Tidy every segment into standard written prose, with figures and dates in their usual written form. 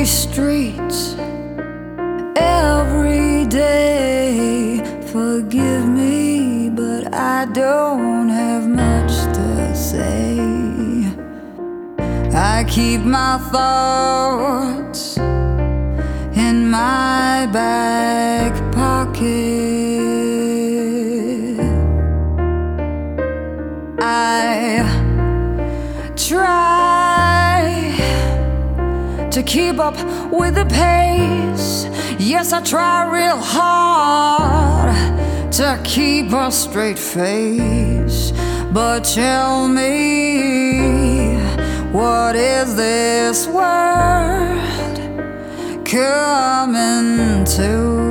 these streets every day. Forgive me, but I don't have much to say. I keep my thoughts in my back pocket. I try to keep up with the pace. Yes, I try real hard to keep a straight face. But tell me, what is this world coming to?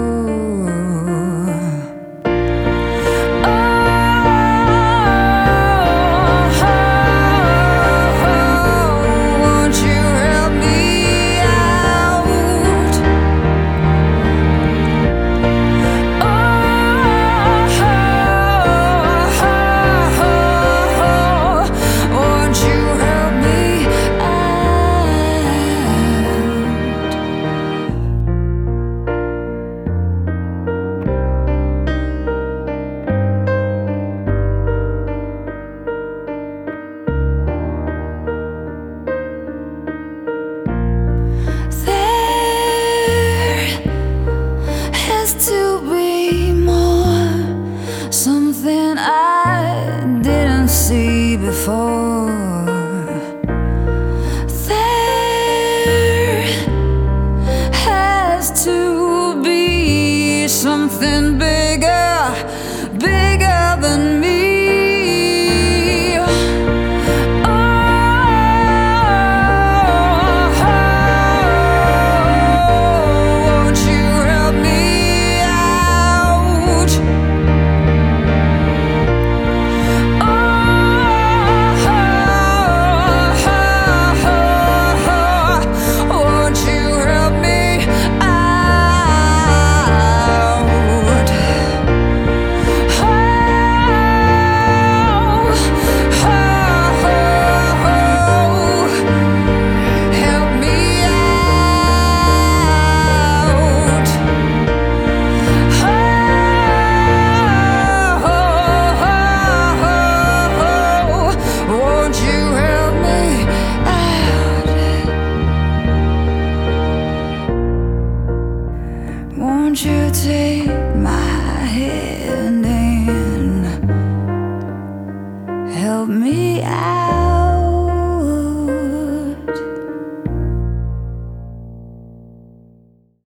To be more, something I didn't see before. There has to be something bigger, bigger than me. Won't you take my hand and help me out?